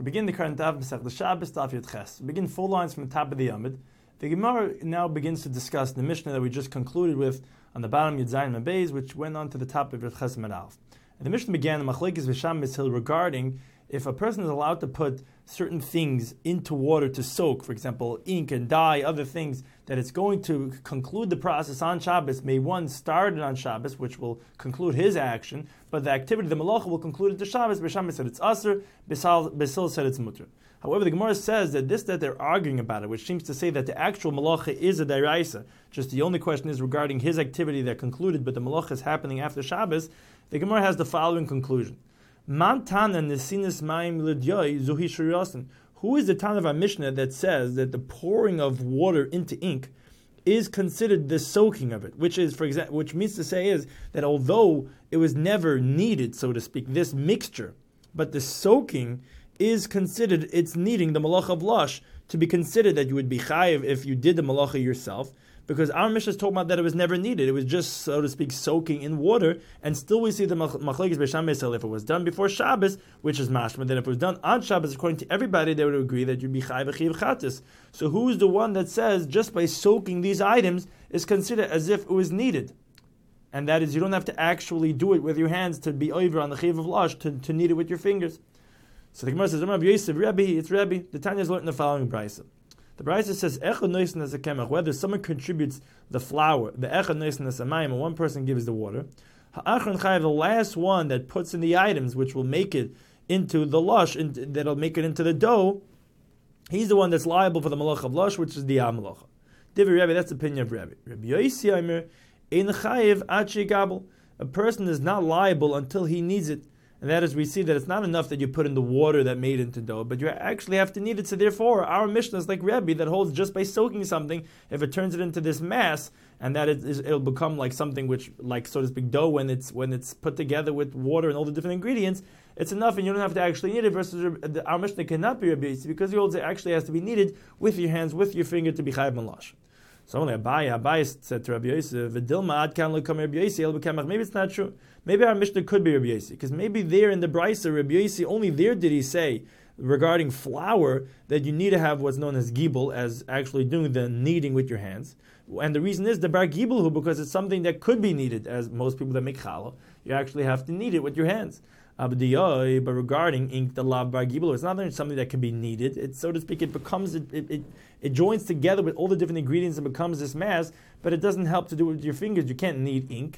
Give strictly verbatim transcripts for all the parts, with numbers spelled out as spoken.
begin the current daf Masechta Shabbos daf Yud Ches. We begin four lines from the top of the Yamid. The Gemara now begins to discuss the Mishnah that we just concluded with on the bottom Yud Zayin and Beis, which went on to the top of Yud Ches and Alf. And the Mishnah began the Machlekes V'Sham Mishil regarding if a person is allowed to put certain things into water to soak, for example, ink and dye, other things, that it's going to conclude the process on Shabbos. May one start it on Shabbos, which will conclude his action, but the activity, the malacha, will conclude it to Shabbos. Bisham said it's aser, Basil said it's mutter. However, the Gemara says that this that they're arguing about it, which seems to say that the actual malacha is a deraisa, just the only question is regarding his activity that concluded, but the malacha is happening after Shabbos. The Gemara has the following conclusion. Mantana nesinis ma'im l'dyoi zuhi shuriyasin. Who is the Tan of our Mishnah that says that the pouring of water into ink is considered the soaking of it? Which is, for example, which means to say is that although it was never needed, so to speak, this mixture, but the soaking is considered, it's needing the malach of lush to be considered that you would be chayiv if you did the malacha yourself. Because our Mishnah is talking about that it was never needed. It was just, so to speak, soaking in water. And still we see the Machlekes B'Sham Mishil, if it was done before Shabbos, which is mashma, then if it was done on Shabbos, according to everybody, they would agree that you'd be chayiv v'chiv chatis. So who is the one that says just by soaking these items is considered as if it was needed? And that is, you don't have to actually do it with your hands to be over on the chiv of lush, to, to knead it with your fingers. So the Gemara says, Rabbi Yosef, Rabbi, it's Rabbi. The Tanya is learned in the following brayso. The Brisa says, Echad noisin as a kemach, whether someone contributes the flour, the Echad noisin as a mayim, and one person gives the water, Ha'achron chayav, the last one that puts in the items which will make it into the lush, in, that'll make it into the dough, he's the one that's liable for the malach of lush, which is the amalacha. Divi Rabbi, that's the opinion of Rabbi. Rabbi Yosi Aimer, ein chayav ad shegabel. A person is not liable until he needs it. And that is, we see that it's not enough that you put in the water that made into dough, but you actually have to knead it. So therefore, our Mishnah is like Rebbe that holds just by soaking something, if it turns it into this mass, and that it is, it'll become like something which, like so to speak, dough when it's when it's put together with water and all the different ingredients, it's enough, and you don't have to actually knead it. Versus our Mishnah cannot be Rebbe because he holds it actually has to be kneaded with your hands, with your finger to be chayav malash. So only Abaye, Abaye said to Rabbi Yosef, "V'dilma ad kan lekam Rabbi Yosef el. Maybe it's not true. Maybe our Mishnah could be Rabbi Yosef, because maybe there in the Brisa, Rabbi Yosef, only there did he say regarding flour that you need to have what's known as gibel, as actually doing the kneading with your hands. And the reason is the bar gibelhu, because it's something that could be kneaded, as most people that make challah, you actually have to knead it with your hands. But regarding ink, the lav bar gibel, it's not something that can be kneaded. It's, so to speak, it becomes it, it, it it joins together with all the different ingredients and becomes this mass, but it doesn't help to do it with your fingers. You can't knead ink.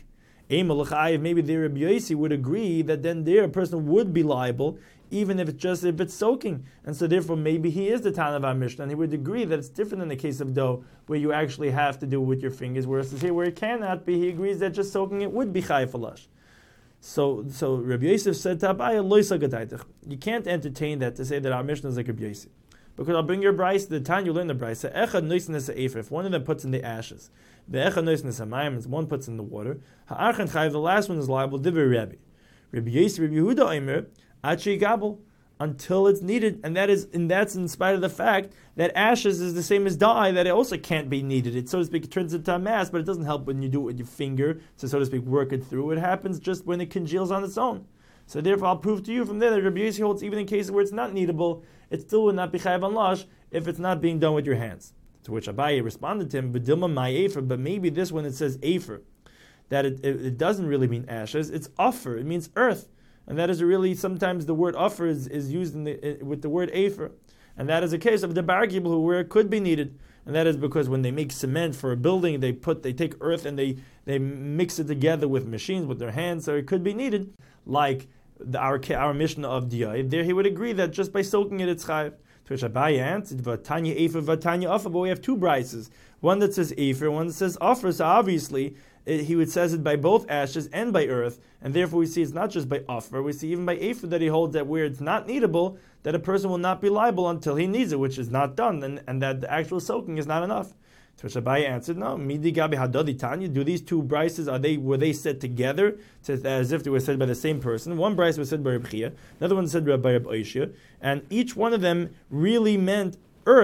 Maybe the Rabbi Yossi would agree that then there a person would be liable, even if it's just if it's soaking. And so therefore maybe he is the Tana of our Mishnah, and he would agree that it's different in the case of dough, where you actually have to do it with your fingers, whereas here where it cannot be, he agrees that just soaking it would be chayav alash. So so Rabbi Yosef said to Abaye, loisa gataytich. You can't entertain that to say that our Mishnah is like Rabbi Yosef. Because I'll bring your brayse, the time you learn the brayse, echad noisnes ha'efer, if one of them puts in the ashes, the echad noisnes ha'mayim, one puts in the water, ha'archen chayiv, the last one is liable, divrei Rabbi. Rabbi Yosef, Rabbi Yehuda Omer, achi gabel, until it's needed, and that is, and that's in spite of the fact that ashes is the same as dye, that it also can't be kneaded. It, so to speak, it turns into a mass, but it doesn't help when you do it with your finger to, so to speak, work it through. It happens just when it congeals on its own. So therefore, I'll prove to you from there that Rabbi Yossi holds even in cases where it's not kneadable, it still would not be chayav on lush if it's not being done with your hands. To which Abaye responded to him, "B'dilma my afer," but maybe this one it says afer, that it, it, it doesn't really mean ashes. It's offer. It means earth, and that is really sometimes the word offer is, is used in the, with the word afer, and that is a case of the bar gibel where it could be needed, and that is because when they make cement for a building, they put they take earth and they they mix it together with machines with their hands, so it could be needed like. The, our our Mishnah of Diyai, there he would agree that just by soaking it, it's chayav. To which Abaye answered, "Vatanya efer, vatanya offer." But we have two brises, one that says efer, one that says offer. So obviously, it, he would says it by both ashes and by earth, and therefore we see it's not just by offer. We see even by efer that he holds that where it's not needable, that a person will not be liable until he needs it, which is not done, and, and that the actual soaking is not enough. To which Abaye answered, no, midi gabi hadodi tanya. Do these two brises, are they were they said together to, as if they were said by the same person? One brise was said by Reb Chia, another one said by Reb Oishia, and each one of them really meant earth,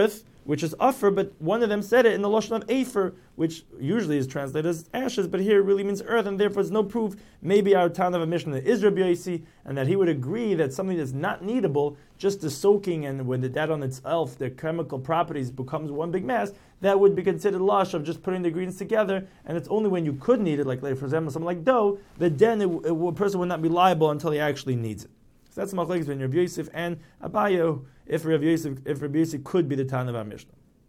which is Afer, but one of them said it in the Lashon of Afer, which usually is translated as ashes, but here it really means earth, and therefore there's no proof. Maybe our town of a Mishnah is Rabbi Yossi, and that he would agree that something that's not kneadable, just the soaking and when the, that on itself, the chemical properties becomes one big mass, that would be considered lush of just putting the ingredients together, and it's only when you could knead it, like, like for example, something like dough, that then it, it, a person would not be liable until he actually needs it. So that's the machlokes between Rabbi Yosef and Abaye, if Rabbi Yosef, if Rabbi Yosef could be the town of our Mishnah.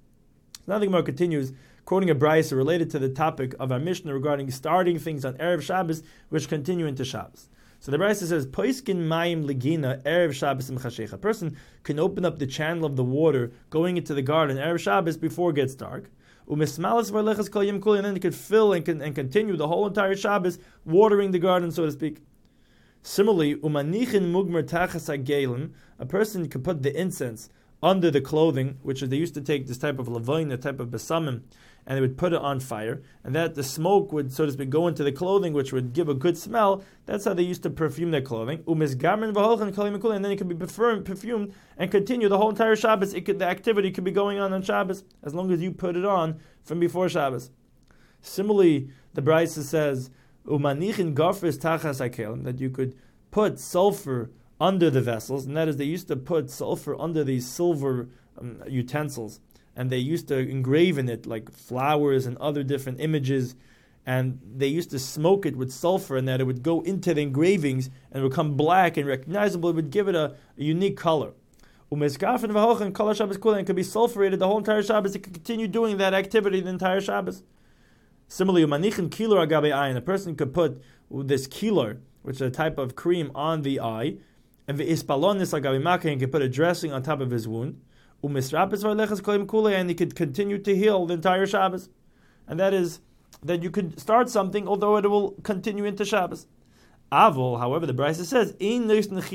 So now the Gemara continues, quoting a brayso related to the topic of our Mishnah regarding starting things on Erev Shabbos, which continue into Shabbos. So the brayso says, Poiskin mayim legina Erev Shabbos imchashech. A person can open up the channel of the water going into the garden Erev Shabbos before it gets dark. Umismalas varlechas kol yom kuli, and then it could fill and, can, and continue the whole entire Shabbos, watering the garden, so to speak. Similarly, umanichin mugmer tachas hagelim, a person could put the incense under the clothing, which is they used to take this type of lavoin, a type of besamim, and they would put it on fire, and that the smoke would, so to speak, go into the clothing, which would give a good smell. That's how they used to perfume their clothing. Umisgamen v'holchen kol yom kuli, and then it could be perfumed and continue the whole entire Shabbos. It could, the activity could be going on on Shabbos as long as you put it on from before Shabbos. Similarly, the brayso says, Umanichin gafris tachas hakelim, that you could put sulfur under the vessels, and that is they used to put sulfur under these silver um, utensils, and they used to engrave in it like flowers and other different images, and they used to smoke it with sulfur, and that it would go into the engravings and it would become black and recognizable. It would give it a, a unique color. Umezgafen v'hochen kol Shabbos kula, and could be sulfurated the whole entire Shabbos. It could continue doing that activity the entire Shabbos. Similarly, umanichin kilor agabe ayin, a person could put this kilor, which is a type of cream, on the eye, and the ispalonis agabe makin, could put a dressing on top of his wound. Umisrapis varlechas kol yom kuli, and he could continue to heal the entire Shabbos. And that is that you could start something, although it will continue into Shabbos. Avol, however, the brayso says, in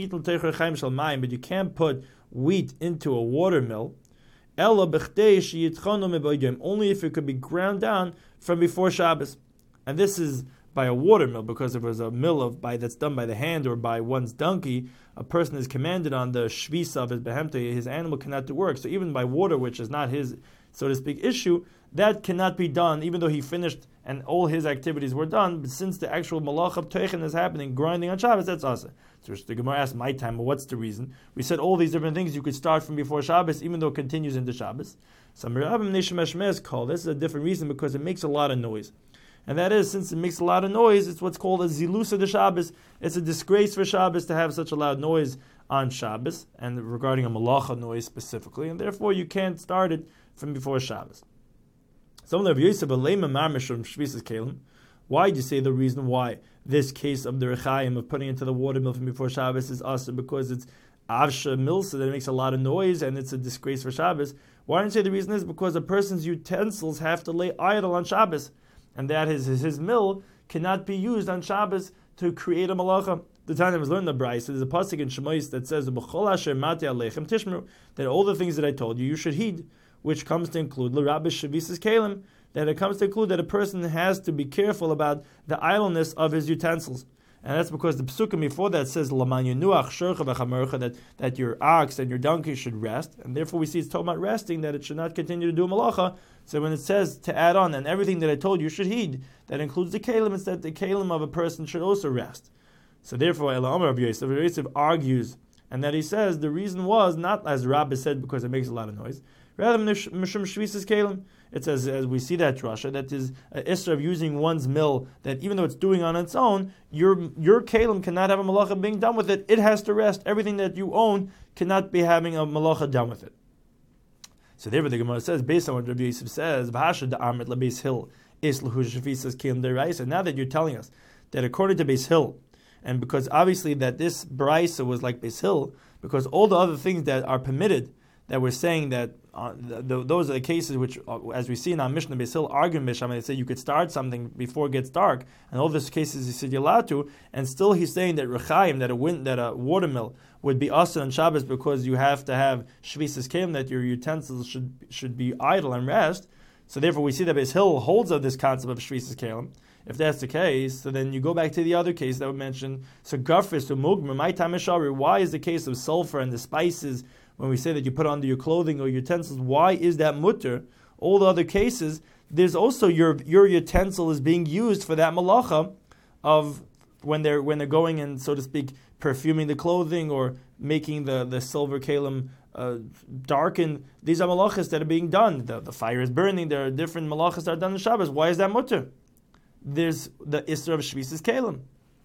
but you can't put wheat into a watermill, only if it could be ground down from before Shabbos. And this is by a watermill, because if it was a mill of by that's done by the hand or by one's donkey, a person is commanded on the shvisa of his behemta, his animal cannot do work. So even by water, which is not his, so to speak, issue, that cannot be done, even though he finished and all his activities were done. But since the actual malach of teichen is happening, grinding on Shabbos, that's asa. So the Gemara asked my time, well, what's the reason? We said all these different things you could start from before Shabbos, even though it continues into Shabbos. Some Rabbim Neshemeshmez call this is a different reason, because it makes a lot of noise. And that is, since it makes a lot of noise, it's what's called a zilusa de Shabbos. It's a disgrace for Shabbos to have such a loud noise on Shabbos, and regarding a malacha noise specifically, and therefore you can't start it from before Shabbos. Some of the Yosef shvisas kelim. Why do you say the reason why this case of the rechaim of putting into the watermill from before Shabbos is also because it's avsha milsa, that it makes a lot of noise and it's a disgrace for Shabbos? Why don't you say the reason is because a person's utensils have to lay idle on Shabbos, and that his, his, his mill cannot be used on Shabbos to create a malacha. The time I was learning the brayso, there's a pasuk in Shemais that says that all the things that I told you, you should heed, which comes to include l'rabbi shvisas kelim, that it comes to include that a person has to be careful about the idleness of his utensils. And that's because the psukim before that says that, that your ox and your donkey should rest, and therefore we see it's talking about resting, that it should not continue to do malacha. So when it says to add on, and everything that I told you should heed, that includes the kelim, it's that the kelim of a person should also rest. So therefore, Rabbi Yosef, Rabbi Yosef argues, and that he says the reason was not as Rabbi said because it makes a lot of noise, rather mishum shvisas kelim. It says, as we see that Rasha, that is an issur of using one's mill, that even though it's doing on its own, your your kelim cannot have a malacha being done with it. It has to rest. Everything that you own cannot be having a malacha done with it. So therefore, the Gemara says, based on what Rabbi Yosef says, V'hasha da'amrit leBeis Hill is l'hu shvisas kelim deraisa. Now that you're telling us that according to Beis Hill, and because obviously that this brayso was like Beis Hill, because all the other things that are permitted, that we're saying that uh, the, the, those are the cases which, uh, as we see in our Mishnah, Beis Hill arguing Mishnah, they say you could start something before it gets dark, and all those cases he said you're allowed to, and still he's saying that rechaim, that a wind, that a watermill would be asur on Shabbos because you have to have shvisas kelim, that your utensils should should be idle and rest. So therefore, we see that Beis Hill holds of this concept of shvisas kelim. If that's the case, so then you go back to the other case that we mentioned. So gafris to mugmer, my time is why is the case of sulfur and the spices, when we say that you put under your clothing or utensils, why is that mutter? All the other cases, there's also your your utensil is being used for that malacha of when they're when they're going and, so to speak, perfuming the clothing or making the, the silver kalim uh, darken. These are malachas that are being done. The, the fire is burning. There are different malachas that are done on Shabbos. Why is that mutter? There's the Isra of Shvisas kalim.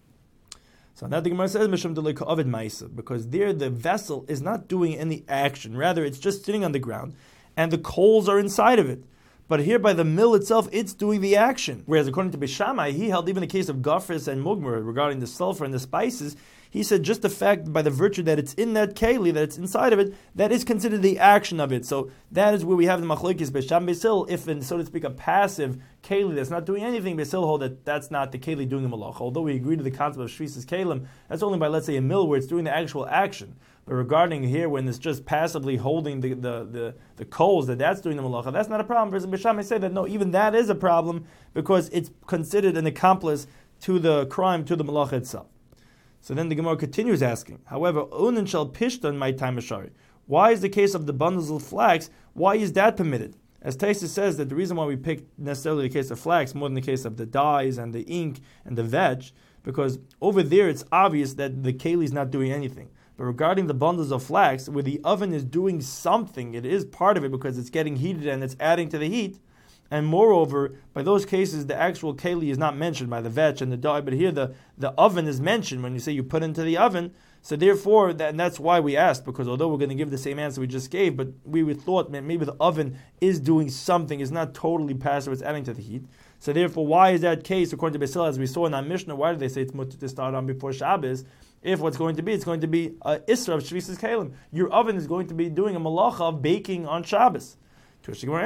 So now the Gemara says, Mishum delay ka'avid ma'isa, because there the vessel is not doing any action. Rather, it's just sitting on the ground, and the coals are inside of it. But here by the mill itself, it's doing the action. Whereas according to Bishamai, he held even the case of Gafris and Mugmer regarding the sulfur and the spices, he said just the fact by the virtue that it's in that keli, that it's inside of it, that is considered the action of it. So that is where we have the machlokes Bisham Besil, if in, so to speak, a passive keli that's not doing anything, Besil hold that that's not the keli doing the malach. Although we agree to the concept of Shvisas Kalim, that's only by, let's say, a mill where it's doing the actual action. But regarding here, when it's just passively holding the, the, the, the coals, that that's doing the malacha, that's not a problem. Whereas Bisham may say that no, even that is a problem because it's considered an accomplice to the crime, to the malacha itself. So then the Gemara continues asking, however, onin shall pishtan my time ashari. Why is the case of the bundles of flax, why is that permitted? As Taisa says that the reason why we picked necessarily the case of flax more than the case of the dyes and the ink and the veg, because over there it's obvious that the keli is not doing anything. But regarding the bundles of flax, where the oven is doing something, it is part of it because it's getting heated and it's adding to the heat. And moreover, by those cases, the actual keli is not mentioned by the vetch and the dye, but here the, the oven is mentioned when you say you put into the oven. So therefore, that, and that's why we asked, because although we're going to give the same answer we just gave, but we would thought that maybe the oven is doing something, is not totally passive, it's adding to the heat. So therefore, why is that case, according to Basil, as we saw in our Mishnah, why did they say it's mutter to start on before Shabbos? If what's going to be, it's going to be a Isra of Shvisas Kalim. Your oven is going to be doing a malacha of baking on Shabbos. Because the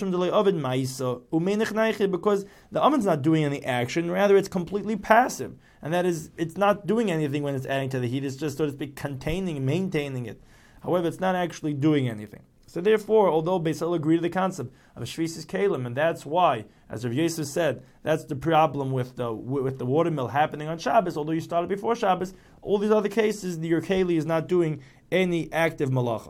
oven's not doing any action, rather it's completely passive. And that is, it's not doing anything when it's adding to the heat, it's just, so to speak, containing, maintaining it. However, it's not actually doing anything. So therefore, although Beisel agreed to the concept of Shvisas Kalim, and that's why, as Rav Yosef said, that's the problem with the with the watermill happening on Shabbos, although you started before Shabbos, all these other cases, your keli is not doing any active malacha.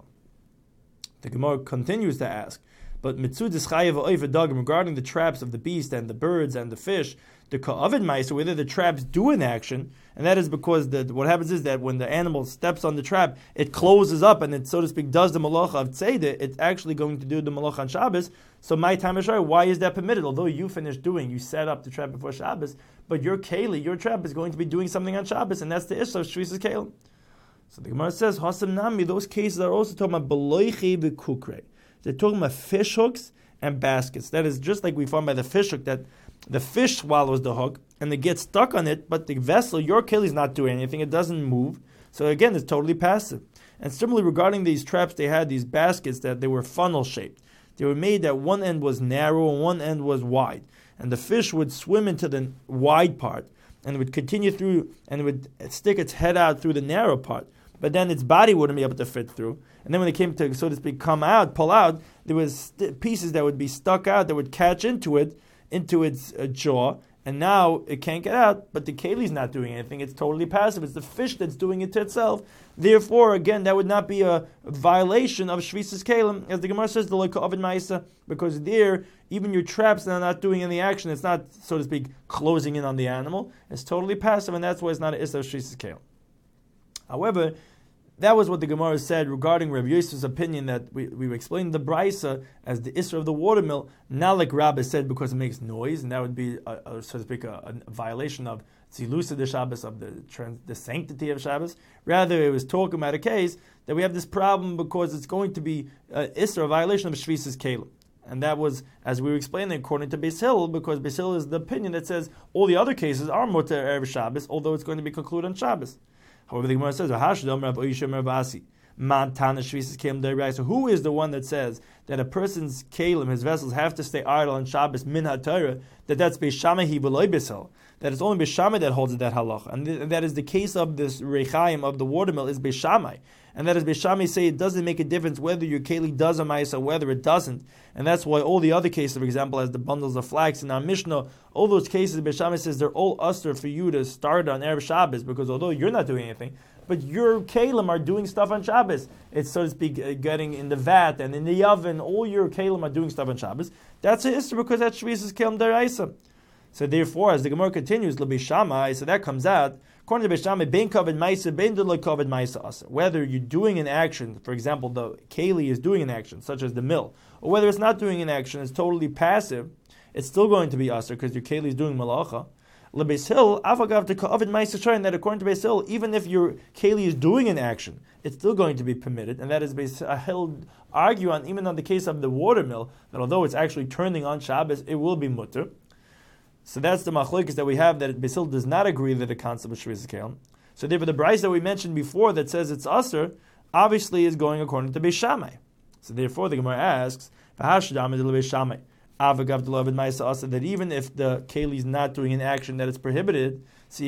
The Gemara continues to ask, but mitzudis chayev oivedagim, regarding the traps of the beast and the birds and the fish, the ka'avid ma'isa, whether the traps do an action, and that is because the, what happens is that when the animal steps on the trap, it closes up and it, so to speak, does the malacha of tzedeh, it's actually going to do the malacha on Shabbos. So my time is right. Why is that permitted? Although you finished doing, you set up the trap before Shabbos, but your keli, your trap is going to be doing something on Shabbos, and that's the issue of Shvisas Kalim. So the Gemara says, Hasam Nami, those cases are also talking about beloichi v'kukrei. They're talking about fish hooks and baskets. That is just like we found by the fish hook, that the fish swallows the hook and they get stuck on it, but the vessel, your keli, is not doing anything. It doesn't move. So again, it's totally passive. And similarly, regarding these traps, they had these baskets that they were funnel shaped. They were made that one end was narrow and one end was wide. And the fish would swim into the wide part and it would continue through and it would stick its head out through the narrow part. But then its body wouldn't be able to fit through. And then when it came to, so to speak, come out, pull out, there was st- pieces that would be stuck out that would catch into it, into its uh, jaw, and now it can't get out, but the keli's not doing anything. It's totally passive. It's the fish that's doing it to itself. Therefore, again, that would not be a violation of Shvisas Kalim, as the Gemara says, the Loika Ovid Ma'isa, because there, even your traps are not doing any action. It's not, so to speak, closing in on the animal. It's totally passive, and that's why it's not an Issa of Shvisas Kalim. However, that was what the Gemara said regarding Rav Yosef's opinion that we, we explained the Braisa as the Isra of the watermill, not like Rabbi said because it makes noise, and that would be, a, a, so to speak, a, a violation of Zilusa de Shabbos, of the, trans, the sanctity of Shabbos. Rather, it was talking about a case that we have this problem because it's going to be uh, Isra, a violation of Shvisas Kalim. And that was, as we were explaining, according to Beis Hillel, because Beis Hillel is the opinion that says all the other cases are Muter Erev Shabbos, although it's going to be concluded on Shabbos. However, the Gemara says, so who is the one that says that a person's kalim, his vessels, have to stay idle on Shabbos min ha-Torah, that that's Beis Shammai v'lo Beis Hillel, that it's only Beis Shammai that holds that halacha, and, th- and that is the case of this rechaim of the watermill is Beis Shammai, and that is Beis Shammai say it doesn't make a difference whether your keli does a ma'isa or whether it doesn't, and that's why all the other cases, for example, as the bundles of flax in our Mishnah, all those cases Beis Shammai says they're all usher for you to start on Erev Shabbos, because although you're not doing anything, but your kalim are doing stuff on Shabbos. It's, so to speak, uh, getting in the vat and in the oven. All your kalim are doing stuff on Shabbos. That's an issur because that shvis is kalim deraisa. So therefore, as the Gemara continues, l'bi Shammai, so that comes out, according to Beishamai, ben kavod ma'isa, ben delo kavod ma'isa asa. Whether you're doing an action, for example, the keli is doing an action, such as the mill, or whether it's not doing an action, it's totally passive, it's still going to be asa because your keli is doing malacha. L'beis Hill, avagav to kavod ma'isa shayin, that according to Beis Hill, even if your keli is doing an action, it's still going to be permitted, and that is Beis Hill argue on, even on the case of the water mill, that although it's actually turning on Shabbos, it will be mutter. So that's the machlokes that we have, that Beis Hill does not agree that the concept of shvis kalim. So therefore, the brayso that we mentioned before that says it's aser, obviously is going according to Beis Shammai. So therefore, the Gemara asks, that even if the keli is not doing an action that is prohibited,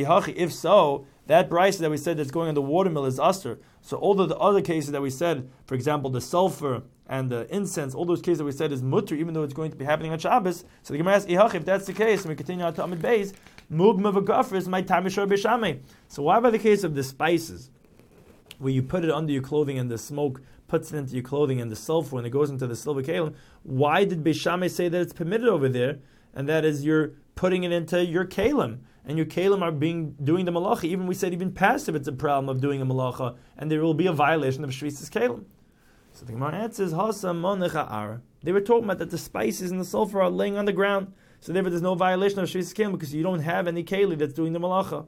if so, that brayso that we said that's going on the watermill is aser. So all of the other cases that we said, for example, the sulfur and the incense, all those cases that we said is mutter, even though it's going to be happening on Shabbos. So the Gemara asks, if that's the case, and we continue on to Amid Beis, mugma v'gafris my time is Beis Shammai. So why by the case of the spices, where you put it under your clothing and the smoke puts it into your clothing and the sulfur and it goes into the silver kalim, why did Beis Shammai say that it's permitted over there? And that is you're putting it into your kalim. And your kalim are being doing the malacha. Even we said even passive, it's a problem of doing a malacha, and there will be a violation of shvis's kalim. So the Gemara answers, Hasa monecha ara. They were talking about that the spices and the sulfur are laying on the ground, so therefore there's no violation of shvis's kalim because you don't have any keli that's doing the malacha.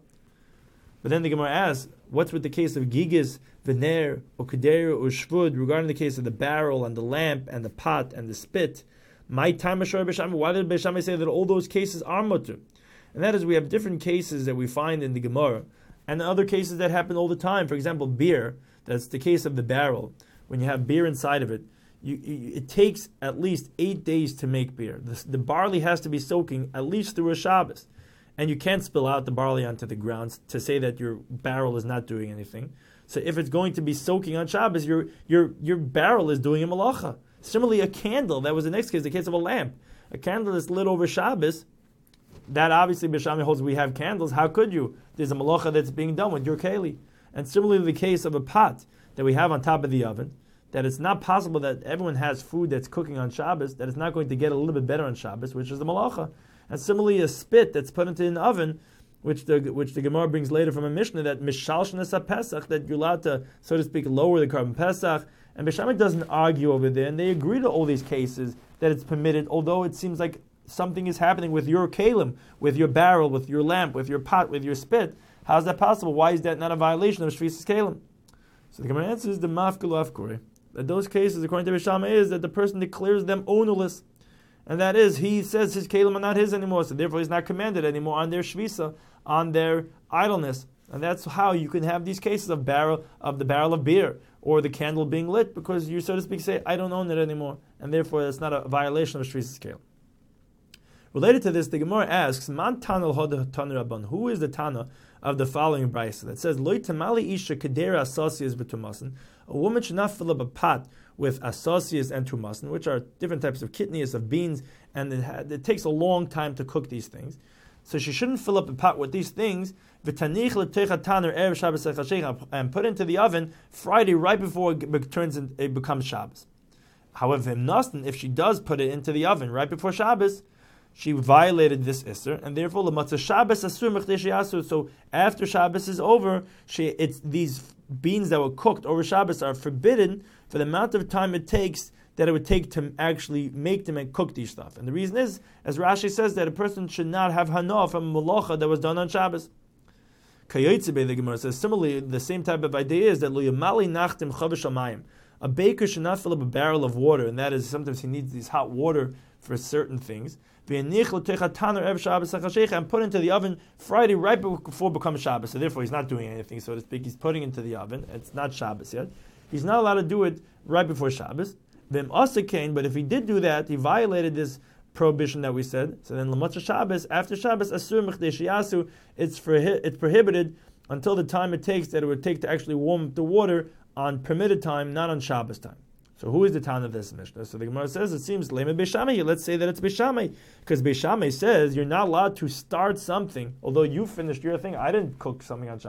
But then the Gemara asks, what's with the case of gigas, vener, or keder, or shvud, regarding the case of the barrel and the lamp and the pot and the spit? My time Beis Shammai. Why did Beis Shammai say that all those cases are mutter? And that is, we have different cases that we find in the Gemara, and other cases that happen all the time. For example, beer. That's the case of the barrel. When you have beer inside of it, you, you, it takes at least eight days to make beer. The, the barley has to be soaking at least through a Shabbos. And you can't spill out the barley onto the ground to say that your barrel is not doing anything. So if it's going to be soaking on Shabbos, your your your barrel is doing a malacha. Similarly, a candle, that was the next case, the case of a lamp. A candle that's lit over Shabbos, that obviously Beis Shammai holds we have candles. How could you? There's a malacha that's being done with your keli. And similarly, the case of a pot that we have on top of the oven, that it's not possible that everyone has food that's cooking on Shabbos, that it's not going to get a little bit better on Shabbos, which is the malacha. And similarly, a spit that's put into an oven, which the which the Gemara brings later from a Mishnah, that mishalshnas Pesach, that you're allowed to, so to speak, lower the carbon Pesach. And Beis Shammai doesn't argue over there, and they agree to all these cases that it's permitted, although it seems like something is happening with your kalim, with your barrel, with your lamp, with your pot, with your spit. How is that possible? Why is that not a violation of shvis's kalim? So the Gemara answers the mafkelu afkori, that those cases, according to Beis Shammai, is that the person declares them ownerless. And that is, he says his kalim are not his anymore, so therefore he's not commanded anymore on their shvisa, on their idleness. And that's how you can have these cases of barrel of the barrel of beer or the candle being lit, because you, so to speak, say, I don't own it anymore, and therefore it's not a violation of shvisa's kalim. Related to this, the Gemara asks, Man Tana Tana Rabban, who is the Tana of the following brayso that says, Lo tamali isha kedera asosias b'tumasin, a woman should not fill up a pot with asosias and tumasin, which are different types of kidneys, of beans, and it, ha- it takes a long time to cook these things. So she shouldn't fill up a pot with these things, and put into the oven Friday right before it turns in, it becomes Shabbos. However, if she does put it into the oven right before Shabbos, she violated this Isser, and therefore the matzah Shabbos asur mechdei asur. So after Shabbos is over, she it's these beans that were cooked over Shabbos are forbidden for the amount of time it takes that it would take to actually make them and cook these stuff. And the reason is, as Rashi says, that a person should not have hana from a malacha that was done on Shabbos. Kayotze, the Gemara says, similarly, the same type of idea is that lo yamali nachtim chavish amayim. A baker should not fill up a barrel of water, and that is sometimes he needs these hot water for certain things. And put into the oven Friday right before it becomes Shabbos. So therefore he's not doing anything, so to speak. He's putting it into the oven. It's not Shabbos yet. He's not allowed to do it right before Shabbos. But if he did do that, he violated this prohibition that we said. So then L'matzah Shabbos, after Shabbos, asur mechdei sheyasu, it's for it's prohibited until the time it takes that it would take to actually warm up the water on permitted time, not on Shabbos time. So who is the Tana of this Mishnah? So the Gemara says, it seems, Lema Beis Shammai. Let's say that it's Beis Shammai. Because Beis Shammai says, you're not allowed to start something, although you finished your thing. I didn't cook something on Shabbos.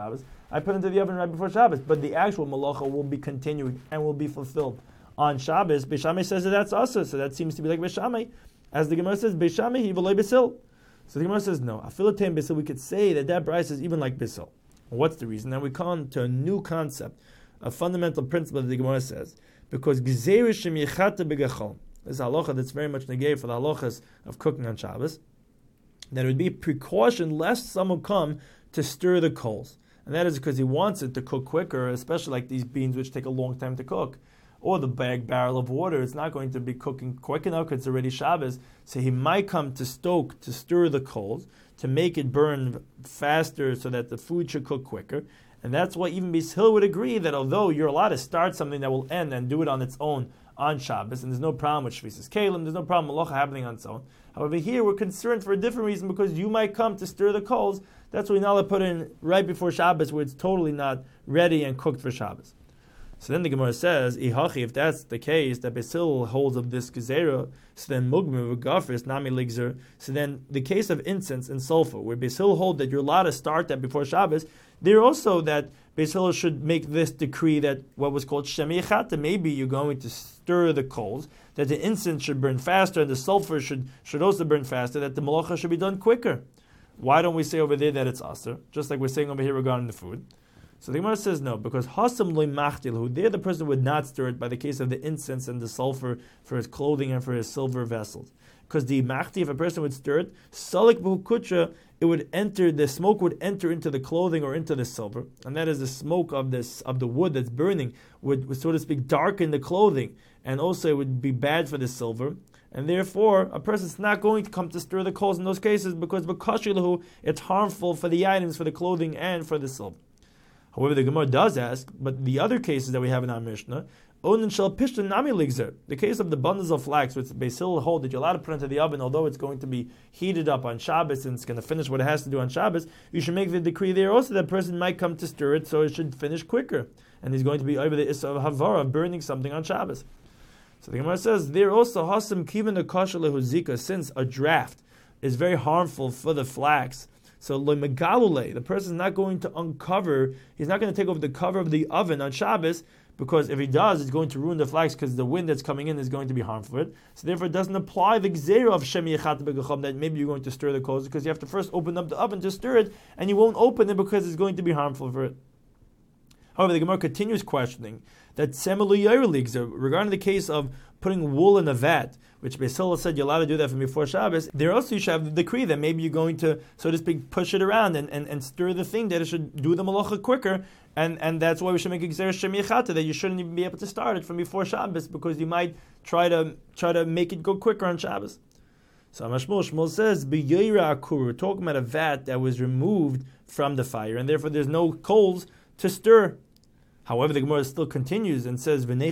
I put it into the oven right before Shabbos. But the actual malacha will be continuing and will be fulfilled on Shabbos. Beis Shammai says that that's also, so that seems to be like Beis Shammai. As the Gemara says, Beis Shammai he v'loi Basil. So the Gemara says, no, afilatem Basil, we could say that that brayso is even like Basil. What's the reason? Now we come to a new concept, a fundamental principle that the Gemara says, because Gezerah Shem Yechata B'Gachol, this is a halacha that's very much negay for the halachas of cooking on Shabbos, that it would be precaution lest someone come to stir the coals. And that is because he wants it to cook quicker, especially like these beans which take a long time to cook. Or the bag barrel of water, it's not going to be cooking quick enough because it's already Shabbos. So he might come to stoke, to stir the coals, to make it burn faster so that the food should cook quicker. And that's why even Beis Hillel would agree that although you're allowed to start something that will end and do it on its own on Shabbos, and there's no problem with Shvisas Kalim, there's no problem with malacha happening on its own. However, here we're concerned for a different reason because you might come to stir the coals. That's why we're not allowed to put in right before Shabbos where it's totally not ready and cooked for Shabbos. So then the Gemara says, Ihachi, if that's the case, that Beis Hillel holds of this gezerah, so then mugmir v'gafris nami ligzer. So then the case of incense and sulfur, where Beis Hillel hold that you're allowed to start that before Shabbos, there also that Beis Hillel should make this decree that what was called Shem Yechata, maybe you're going to stir the coals, that the incense should burn faster, and the sulfur should, should also burn faster, that the malacha should be done quicker. Why don't we say over there that it's aser, just like we're saying over here regarding the food? So the Gemara says no, because hasam loy machtil, who there the person would not stir it by the case of the incense and the sulfur for his clothing and for his silver vessels. Because the machti, if a person would stir it, salik b'hukutra, it would enter, the smoke would enter into the clothing or into the silver, and that is the smoke of this of the wood that's burning would, would so to speak darken the clothing, and also it would be bad for the silver. And therefore, a person's not going to come to stir the coals in those cases because b'kashilahu, it's harmful for the items, for the clothing and for the silver. However, the Gemara does ask, but the other cases that we have in our Mishnah, Onin shel pishtan nami ligzer, the case of the bundles of flax, which Beis Hillel hold that you're allowed to put into the oven, although it's going to be heated up on Shabbos and it's going to finish what it has to do on Shabbos, you should make the decree there also that person might come to stir it, so it should finish quicker. And he's going to be over the issa of havara, burning something on Shabbos. So the Gemara says, there also, hasam kiven the kasha lehuzika, since a draft is very harmful for the flax, so megalule, the person is not going to uncover, he's not going to take over the cover of the oven on Shabbos, because if he does, it's going to ruin the flax because the wind that's coming in is going to be harmful for it. So therefore it doesn't apply the gzera of Shem Yechat B'Gacham that maybe you're going to stir the coals, because you have to first open up the oven to stir it, and you won't open it because it's going to be harmful for it. However, the Gemara continues questioning that regarding the case of putting wool in a vat, which Beis Hillel said you're allowed to do that from before Shabbos, there also you should have the decree that maybe you're going to, so to speak, push it around and, and, and stir the thing, that it should do the malacha quicker, and, and that's why we should make Gzeres Shem Yechata, that you shouldn't even be able to start it from before Shabbos, because you might try to try to make it go quicker on Shabbos. So Amashmul Shmuel says, B'yoyra akur, we're talking about a vat that was removed from the fire, and therefore there's no coals to stir. However, the Gemara still continues and says, but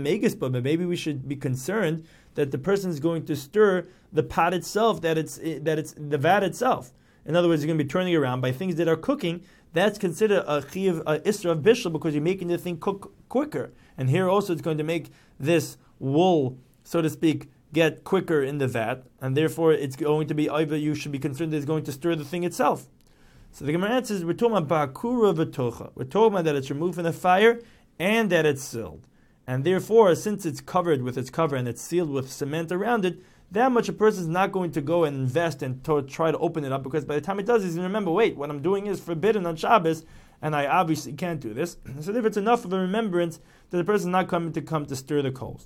maybe we should be concerned that the person is going to stir the pot itself, that it's that it's the vat itself. In other words, you're going to be turning around by things that are cooking. That's considered a chiv, a isra of bishul, because you're making the thing cook quicker. And here also it's going to make this wool, so to speak, get quicker in the vat, and therefore it's going to be either you should be concerned that it's going to stir the thing itself. So the Gemara answers, we're talking about ba'akura v'tocha. We're talking about that it's removed from the fire and that it's sealed. And therefore, since it's covered with its cover and it's sealed with cement around it, that much a person is not going to go and invest and to try to open it up, because by the time it does, he's going to remember, wait, what I'm doing is forbidden on Shabbos, and I obviously can't do this. So if it's enough of a remembrance that the person is not coming to come to stir the coals.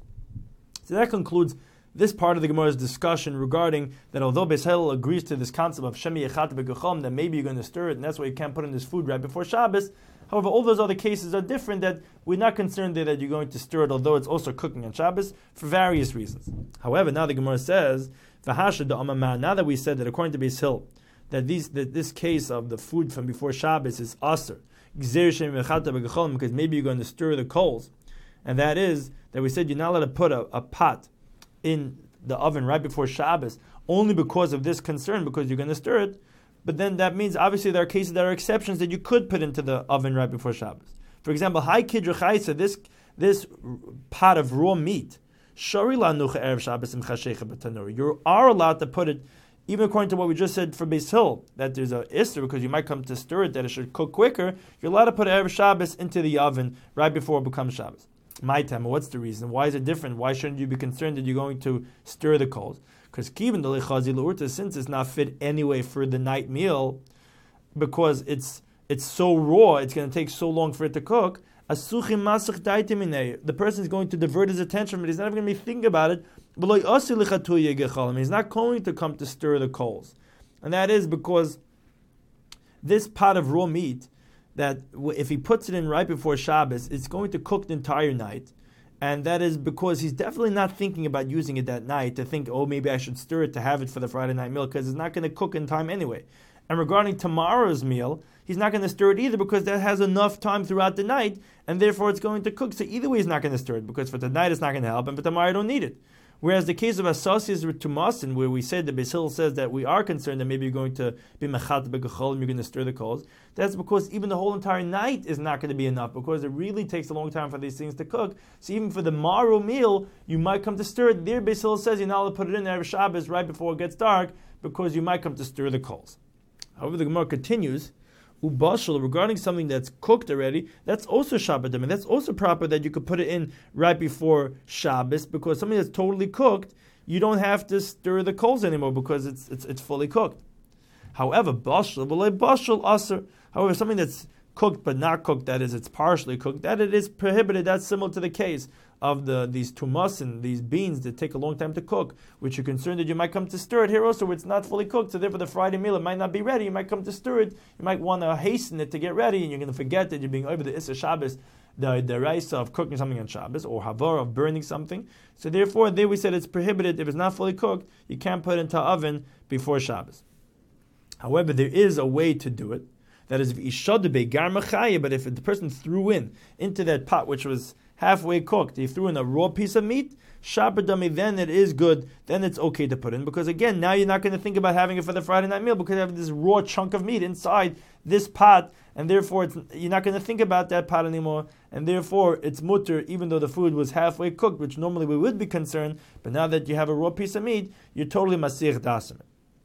So that concludes this part of the Gemara's discussion regarding that although Beis Hillel agrees to this concept of Shem Yechat B'Gacham, that maybe you're going to stir it, and that's why you can't put in this food right before Shabbos. However, all those other cases are different, that we're not concerned there that you're going to stir it, although it's also cooking on Shabbos, for various reasons. However, now the Gemara says, V'hasha da'amama, now that we said that according to Beis Hillel, that, these, that this case of the food from before Shabbos is aser, Gzer Shem Yechat B'Gacham, because maybe you're going to stir the coals, and that is that we said you're not allowed to put a, a pot in the oven right before Shabbos, only because of this concern, because you're going to stir it. But then that means, obviously, there are cases that are exceptions that you could put into the oven right before Shabbos. For example, Hai Kidra Chaisa, this this pot of raw meat, you are allowed to put it even according to what we just said for Beis Hill, that there's a Isser because you might come to stir it, that it should cook quicker, you're allowed to put Erev Shabbos into the oven right before it becomes Shabbos. My time, what's the reason? Why is it different? Why shouldn't you be concerned that you're going to stir the coals? Because Kivin the Lechazi L'urta, since it's not fit anyway for the night meal, because it's it's so raw, it's going to take so long for it to cook, the person is going to divert his attention, but he's not even going to be thinking about it. He's not going to come to stir the coals. And that is because this pot of raw meat, that if he puts it in right before Shabbos, it's going to cook the entire night. And that is because he's definitely not thinking about using it that night to think, oh, maybe I should stir it to have it for the Friday night meal, because it's not going to cook in time anyway. And regarding tomorrow's meal, he's not going to stir it either because that has enough time throughout the night, and therefore it's going to cook. So either way, he's not going to stir it because for tonight it's not going to help, and for tomorrow I don't need it. Whereas the case of associates with tumasin, where we said the Beis Hill says that we are concerned that maybe you're going to be mechat begecholim, you're going to stir the coals, that's because even the whole entire night is not going to be enough, because it really takes a long time for these things to cook. So even for the tomorrow meal, you might come to stir it. There, Beis Hill says you're not allowed to put it in Erev Shabbos right before it gets dark, because you might come to stir the coals. However, the Gemara continues, ubashal, regarding something that's cooked already, that's also Shabbat, and that's also proper that you could put it in right before Shabbos, because something that's totally cooked, you don't have to stir the coals anymore because it's it's, it's fully cooked. However, bashal, bashal aser. However, something that's cooked but not cooked, that is, it's partially cooked, that it is prohibited. That's similar to the case of the these tumasin, these beans that take a long time to cook, which you're concerned that you might come to stir it. Here also, where it's not fully cooked, so therefore the Friday meal, it might not be ready. You might come to stir it. You might want to hasten it to get ready, and you're going to forget that you're being over the Issa Shabbos, the the raisa of cooking something on Shabbos, or havar of burning something. So therefore, there we said it's prohibited. If it's not fully cooked, you can't put it into oven before Shabbos. However, there is a way to do it. That is, if ishadabe gar machaya, but if the person threw in into that pot which was halfway cooked, he threw in a raw piece of meat, Shabbat, then it is good, then it's okay to put in, because again, now you're not going to think about having it for the Friday night meal, because you have this raw chunk of meat inside this pot, and therefore it's, you're not going to think about that pot anymore, and therefore it's mutter, even though the food was halfway cooked, which normally we would be concerned, but now that you have a raw piece of meat, you're totally masir dasim.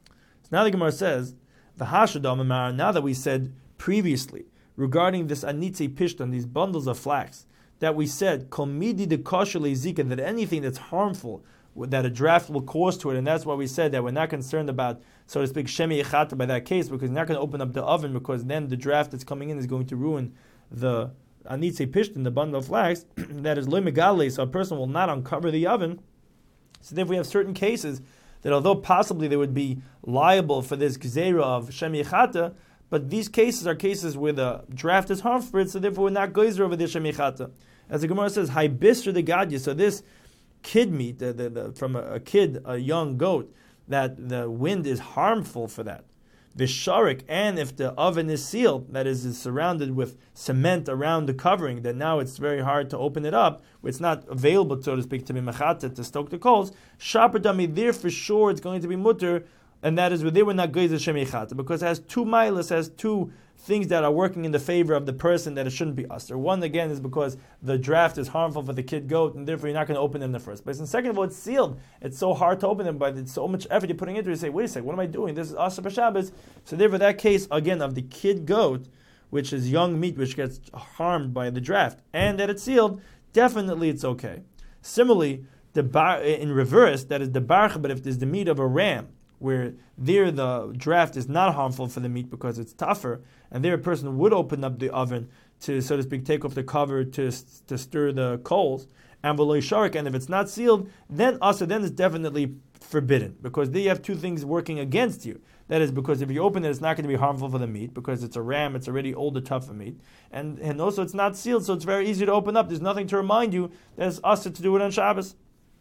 So now the Gemara says, the hashadam, now that we said previously, regarding this anitzi pishtan, these bundles of flax, that we said, komidi de kosher lezika, that anything that's harmful, that a draft will cause to it, and that's why we said that we're not concerned about, so to speak, shemi echata by that case, because you're not going to open up the oven, because then the draft that's coming in is going to ruin the anitzi pishtan, the bundle of flax, that is lo megale, so a person will not uncover the oven. So therefore we have certain cases that although possibly they would be liable for this gzeira of shemi echata, but these cases are cases where the draft is harmful for it, so therefore we're not goyzer over the shemichata. As the Gemara says, hay bisr de gadya, so this kid meat, the, the, the, from a, a kid, a young goat, that the wind is harmful for that. The sharik, and if the oven is sealed, that is, is surrounded with cement around the covering, then now it's very hard to open it up, it's not available, so to speak, to be mechata, to stoke the coals, shaper dami, there for sure it's going to be mutter, and that is where they were not goyzer shemichata, because it has two milas, has two things that are working in the favor of the person that it shouldn't be usher. One, again, is because the draft is harmful for the kid goat, and therefore you're not going to open them in the first place. And second of all, it's sealed. It's so hard to open them, but it's so much effort you're putting into it. You say, wait a second, what am I doing? This is usher b'Shabbos. So therefore, that case, again, of the kid goat, which is young meat, which gets harmed by the draft, and that it's sealed, definitely it's okay. Similarly, the bar, in reverse, that is the barch, but if there's the meat of a ram, where there the draft is not harmful for the meat because it's tougher, and there a person would open up the oven to, so to speak, take off the cover to to stir the coals, and v'lo sharik, and if it's not sealed, then also then it's definitely forbidden, because there you have two things working against you. That is, because if you open it, it's not going to be harmful for the meat, because it's a ram, it's already older, tougher meat, and and also it's not sealed, so it's very easy to open up. There's nothing to remind you that it's usher to do it on Shabbos.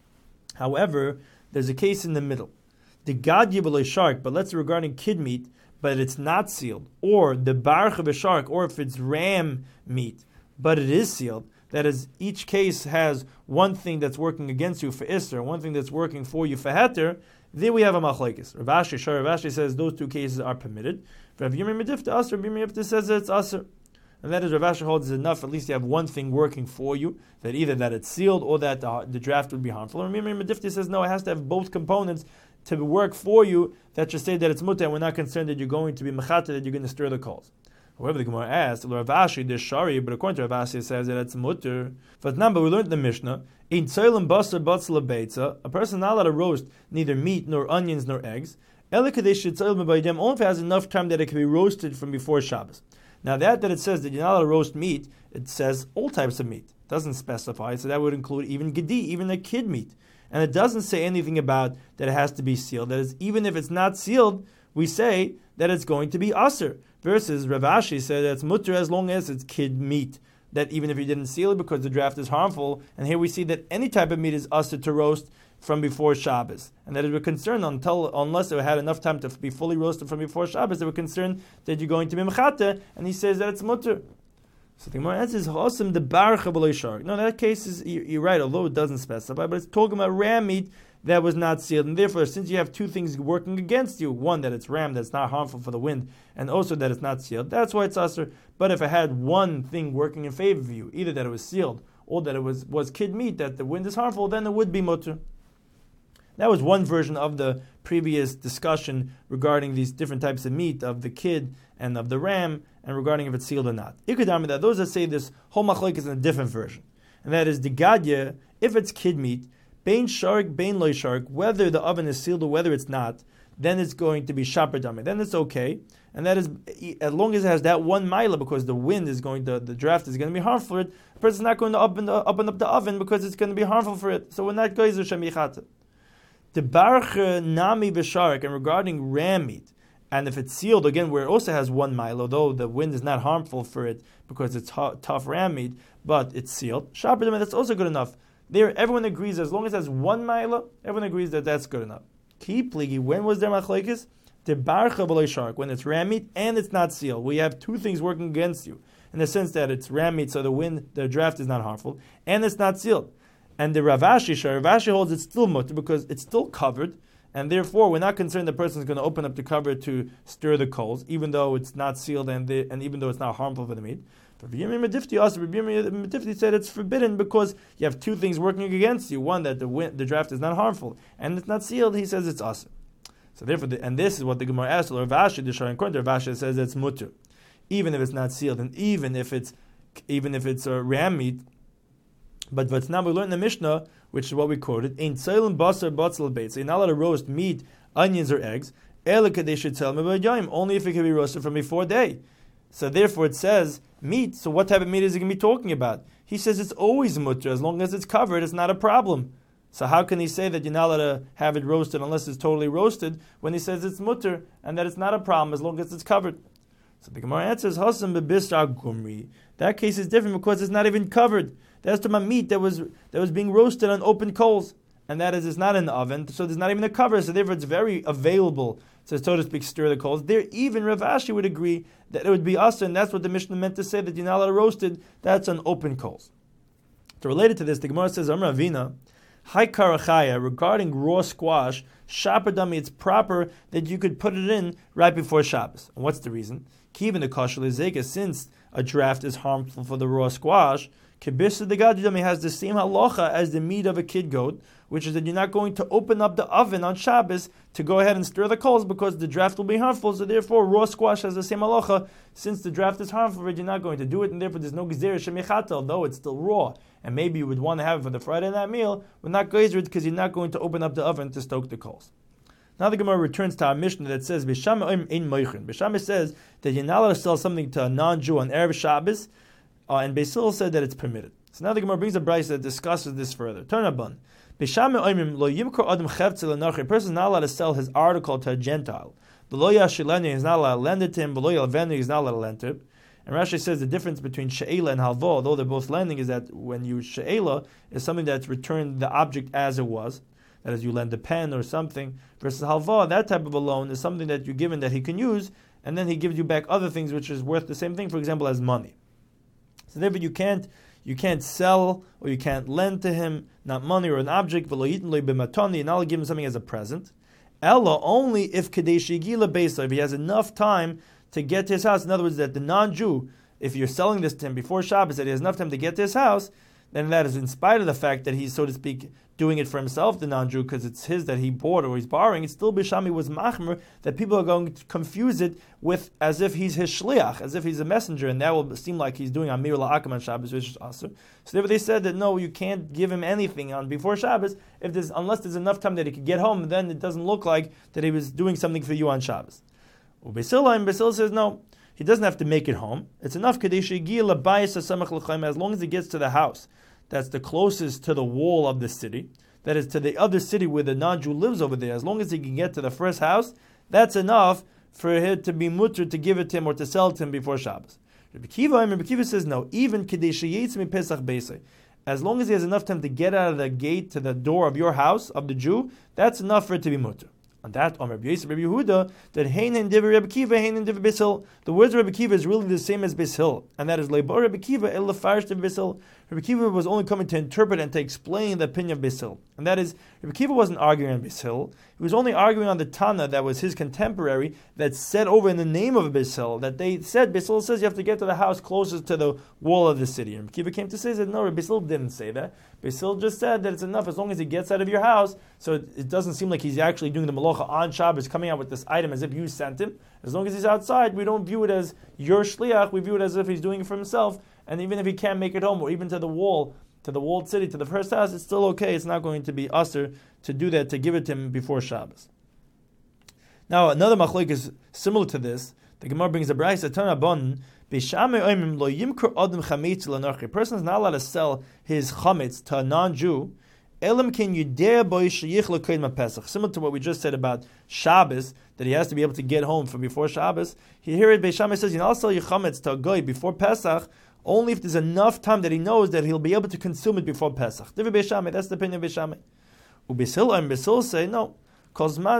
However, there's a case in the middle. The gadya v'lo shark, but let's say regarding kid meat, but it's not sealed, or the barch of a shark, or if it's ram meat, but it is sealed. That is, each case has one thing that's working against you for Isser, one thing that's working for you for Heter. There we have a machlekes. Rav Ashi, Shar Rav Ashi says those two cases are permitted. Rav Yirmiyah Medifta Aser, Rav Yirmiyah Medifta says it's Aser. And that is, Rav Ashi holds is enough, at least you have one thing working for you, that either that it's sealed or that the, the draft would be harmful. Rav Yirmiyah Medifta says no, it has to have both components to work for you that should say that it's mutter, and we're not concerned that you're going to be mechata, that you're going to stir the coals. However, the Gemara asked, Rav Ashi, the Shari, but according to Rav Ashi, it says that it's mutter. But number we learned in the Mishnah, in tzolim basar batzla beitza, a person not allowed to roast neither meat nor onions nor eggs. Only if it has enough time that it can be roasted from before Shabbos. Now that that it says that you're not allowed to roast meat, it says all types of meat. It doesn't specify, so that would include even gedi, even a kid meat. And it doesn't say anything about that it has to be sealed. That is, even if it's not sealed, we say that it's going to be aser. Versus Rav Ashi said that it's mutter as long as it's kid meat. That even if you didn't seal it because the draft is harmful. And here we see that any type of meat is aser to roast from before Shabbos. And that we're concerned until, unless it had enough time to be fully roasted from before Shabbos, they were concerned that you're going to be mechata, and he says that it's mutter. So the Gemara answers, "Ha'asim the barcha b'lo shark." No, that case is, you're right, although it doesn't specify, but it's talking about ram meat that was not sealed. And therefore, since you have two things working against you, one, that it's ram, that's not harmful for the wind, and also that it's not sealed, that's why it's aser. But if it had one thing working in favor of you, either that it was sealed, or that it was, was kid meat, that the wind is harmful, then it would be mutter. That was one version of the previous discussion regarding these different types of meat, of the kid and of the ram, and regarding if it's sealed or not. Ikudam, that those that say this whole machlok is in a different version. And that is the gadya, if it's kid meat, bein shark, bein loy shark, whether the oven is sealed or whether it's not, then it's going to be shaper dami. Then it's okay. And that is, as long as it has that one mila, because the wind is going to, the draft is going to be harmful for it, the person's not going to open, the, open up the oven because it's going to be harmful for it. So we're not going to shemichata. The barch nami b'sharik, and regarding ram meat, and if it's sealed, again, where it also has one mile, although the wind is not harmful for it because it's hot, tough ram meat, but it's sealed, shaper, that's also good enough. There, everyone agrees, as long as it has one mile, everyone agrees that that's good enough. Ki pligi, when was there machlekes? The barcha b'lo shark, when it's ram meat and it's not sealed. We have two things working against you, in the sense that it's ram meat, so the wind, the draft is not harmful, and it's not sealed. And the Rav Ashi, Rav Ashi holds it's still mutter because it's still covered, and therefore we're not concerned the person is going to open up the cover to stir the coals, even though it's not sealed and the, and even though it's not harmful for the meat. But Rabbi Medifti also, Rabbi Medifti said it's forbidden because you have two things working against you. One, that the wind, the draft is not harmful, and it's not sealed. He says it's awesome. So therefore, the, and this is what the Gemara asked Rav Ashi, the Shara and Rav Ashi says it's mutter, even if it's not sealed, and even if it's even if it's a ram meat. But what's now we learned in the Mishnah, which is what we quoted, in tzolim basar batzal beit. So you're not allowed to roast meat, onions, or eggs. They should tell me only if it can be roasted from before day. So therefore it says meat. So what type of meat is he going to be talking about? He says it's always mutter. As long as it's covered, it's not a problem. So how can he say that you're not allowed to have it roasted unless it's totally roasted when he says it's mutter and that it's not a problem as long as it's covered? So the Gemara answers, Hasam bebisra gumri. That case is different because it's not even covered. That's to my meat that was that was being roasted on open coals, and that is it's not in the oven, so there's not even a cover. So therefore, it's very available to, so to speak, stir the coals. There, even Rav Ashi would agree that it would be asa, and that's what the Mishnah meant to say that you're not allowed to roast it. That's on open coals. So related to this, the Gemara says, Amar Avina, Hai karachaya, regarding raw squash, shapadami, it's proper that you could put it in right before Shabbos. And what's the reason? Even the kashal izeka, since a draft is harmful for the raw squash, kibisa the gadidami has the same halacha as the meat of a kid goat, which is that you're not going to open up the oven on Shabbos to go ahead and stir the coals because the draft will be harmful. So therefore, raw squash has the same halacha. Since the draft is harmful, you're not going to do it, and therefore there's no gezerah shemichata, although it's still raw. And maybe you would want to have it for the Friday night meal, but not gezer because you're not going to open up the oven to stoke the coals. Now the Gemara returns to our Mishnah that says, Bishama ein moichin. Bishama says that you're not allowed to sell something to a non-Jew on Erev Shabbos, uh, and Basil said that it's permitted. So now the Gemara brings a brayso that discusses this further. Turnabon. Bishama oimim lo yimkor adam chevtze lenachri. A person is not allowed to sell his article to a Gentile. Below yashileni is not allowed to lend it to him. Below yalveni is not allowed to lend it. And Rashi says the difference between she'ela and halva, although they're both lending, is that when you she'ela is something that's returned the object as it was. That is, you lend a pen or something, versus halva, that type of a loan is something that you're given that he can use, and then he gives you back other things which is worth the same thing, for example, as money. So therefore you can't you can't sell or you can't lend to him, not money or an object, but you're not allowed to give him something as a present. Ella, only if kadesh yigila beisa, if he has enough time to get to his house. In other words, that the non-Jew, if you're selling this to him before Shabbos, that he has enough time to get to his house, then that is in spite of the fact that he's, so to speak, doing it for himself, the non-Jew, because it's his that he bought or he's borrowing. It's still Bishami was machmer, that people are going to confuse it with as if he's his shliach, as if he's a messenger, and that will seem like he's doing Amir La'akam on Shabbos, which is Asur. So therefore they said that no, you can't give him anything on before Shabbos if there's unless there's enough time that he could get home, then it doesn't look like that he was doing something for you on Shabbos. Ubesil and Basil says no. He doesn't have to make it home. It's enough as long as he gets to the house that's the closest to the wall of the city, that is to the other city where the non-Jew lives over there. As long as he can get to the first house, that's enough for him to be mutter to give it to him or to sell it to him before Shabbos. Rabbi Kiva, Rabbi Kiva says no. Even as long as he has enough time to get out of the gate to the door of your house of the Jew, that's enough for it to be mutter. On that, on Rabbi Yosef, Rabbi Yehuda, that Heinen Divi Rabbi Kiva, Heinen Divi Beis Hillel. The words of Rabbi Kiva is really the same as Beis Hillel, and that is Leibar Rabbi Kiva El Lefarish Divi Beis Hillel. Rabbi Kiva was only coming to interpret and to explain the opinion of Beis Hillel, and that is Rabbi Kiva wasn't arguing on Beis Hillel. He was only arguing on the Tana that was his contemporary that said over in the name of Beis Hillel that they said Beis Hillel says you have to get to the house closest to the wall of the city. And Rabbi Kiva came to say that no, Rabbi Hillel didn't say that. Beis Hillel just said that it's enough as long as he gets out of your house, so it, it doesn't seem like he's actually doing the malacha on Shabbos, coming out with this item as if you sent him. As long as he's outside, we don't view it as your shliach, we view it as if he's doing it for himself, and even if he can't make it home, or even to the wall, to the walled city, to the first house, it's still okay. It's not going to be usher to do that, to give it to him before Shabbos. Now, another machlok is similar to this. The Gemara brings a brayso, Tana Bon, a person is not allowed to sell his chametz to a non-Jew, similar to what we just said about Shabbos, that he has to be able to get home from before Shabbos. Here at Beis Shammai says, you know, I'll sell your chametz to a goy before Pesach, only if there's enough time that he knows that he'll be able to consume it before Pesach. That's the opinion of Beis Shammai. Ubesil and Besil say, no. As long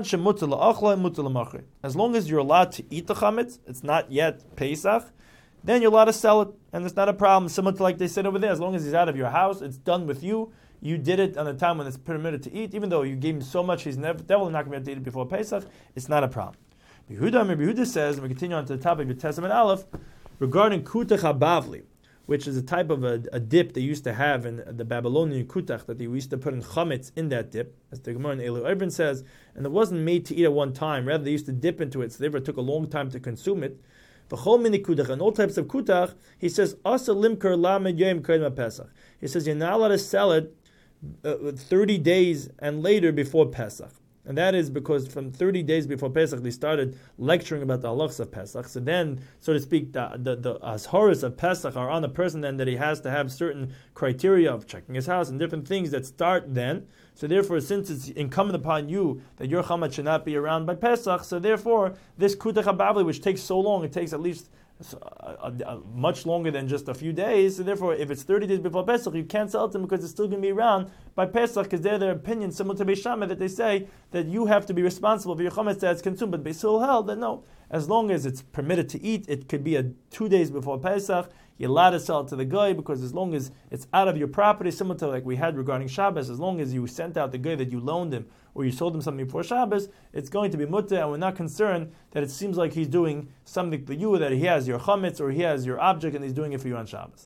as you're allowed to eat the chametz, it's not yet Pesach, then you're allowed to sell it, and it's not a problem. Similar to like they said over there, as long as he's out of your house, it's done with you. You did it on the time when it's permitted to eat, even though you gave him so much, he's never definitely not going to be able to eat it before Pesach. It's not a problem. Yehuda, Yehuda says, and we continue on to the topic of Testament Aleph, regarding kutach habavli, which is a type of a, a dip they used to have in the Babylonian kutach, that they used to put in chametz in that dip, as the Gemara in Elu Ibn says, and it wasn't made to eat at one time. Rather, they used to dip into it, so therefore it took a long time to consume it. V'chol mini kutach, and all types of kutach, he says, asa limker lamed yom kodem Pesach. He says you're not allowed to sell it uh, thirty days and later before Pesach. And that is because from thirty days before Pesach, they started lecturing about the halachas of Pesach. So then, so to speak, the the, the azharas of Pesach are on the person then that he has to have certain criteria of checking his house and different things that start then. So therefore, since it's incumbent upon you that your chametz should not be around by Pesach, so therefore, this kutach habavli, which takes so long, it takes at least a, a, a much longer than just a few days. So therefore, if it's thirty days before Pesach, you can't sell it to them because it's still going to be around by Pesach, because they're their opinion, similar to Beis Shammai, that they say that you have to be responsible for your chametz that's consumed. But Beis Hillel held that no, as long as it's permitted to eat, it could be a two days before Pesach. You're allowed to sell it to the guy because as long as it's out of your property, similar to like we had regarding Shabbos, as long as you sent out the guy that you loaned him or you sold him something before Shabbos, it's going to be mutter, and we're not concerned that it seems like he's doing something for you, that he has your chametz or he has your object and he's doing it for you on Shabbos.